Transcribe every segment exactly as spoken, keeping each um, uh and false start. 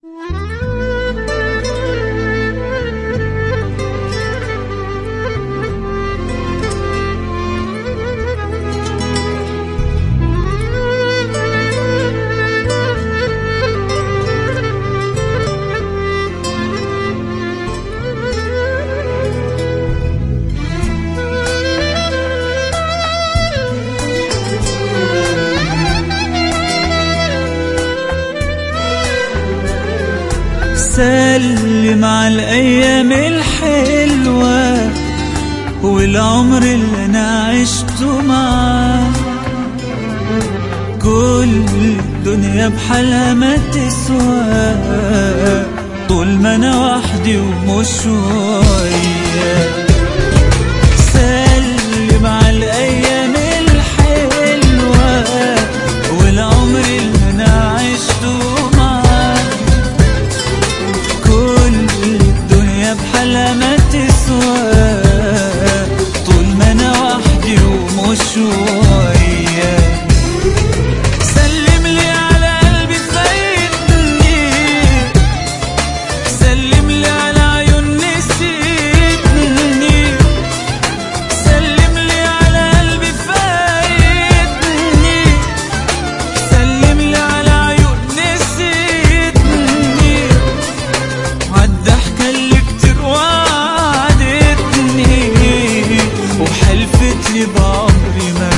سلم على الأيام الحلوة والعمر اللي أنا عشته معاك. كل الدنيا بحالها ما تسوى طول ما أنا وحدي ومش وياك. سلم على الأيام الحلوة والعمر اللي أنا عشته معاك. بحالها ما تسوى طول ما انا وحدي ومش وياك. سلم لي على قلبي فايتني، سلم لي على عيون نسيتني، سلم لي على قلبي فايتني، سلم لي على عيون نسيتني. عدى حكى لي وعدتني وحلفت لي بعمري ما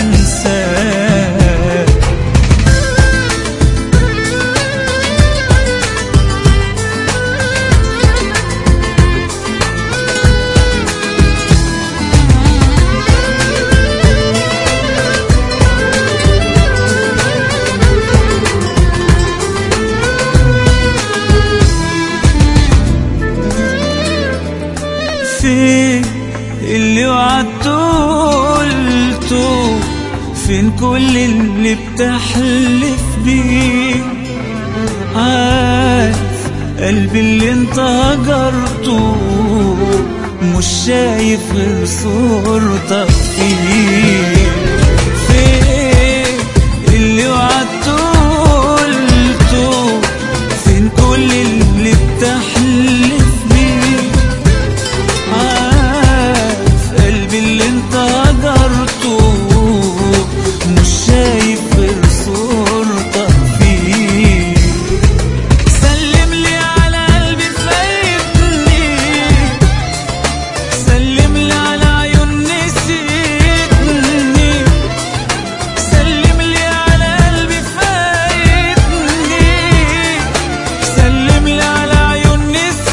هنساك. فين اللي وعدته قلته؟ فين كل اللي بتحلف بيه؟ عارف قلبي اللي انت هجرته مش شايف غير صورتك فيه. فين اللي وعدته قلته؟ فين كل اللي بتحلف بيه؟ اللي انت هجرته مش شايف غير صورتك فيه. سلم لي على قلبي فايتني، سلم لي على عيون نسيتني، سلم لي على قلبي فايتني، سلم لي على عيون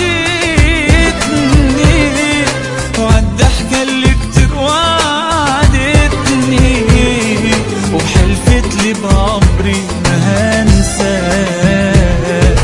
نسيتني. وعدى حكى لي وعدتني وحلفت لي بعمري ما هنساك.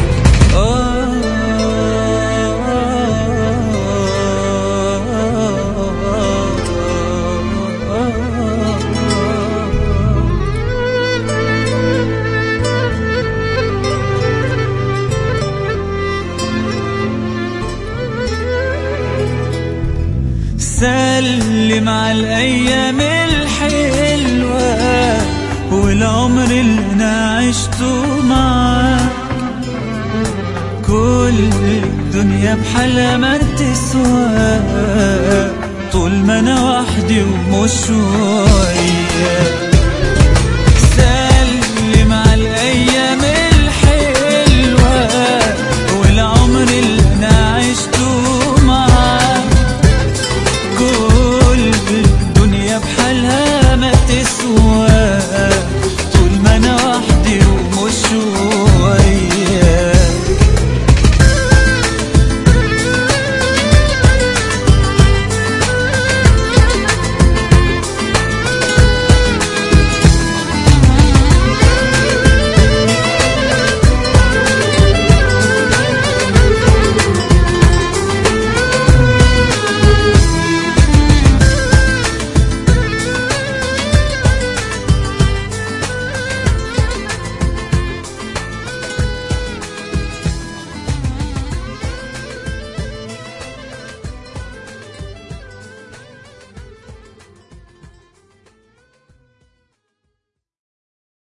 سلم على الأيام الحلوة والعمر اللي أنا عشته معاك. كل الدنيا بحالها ما تسوى طول ما أنا وحدي ومش وياك.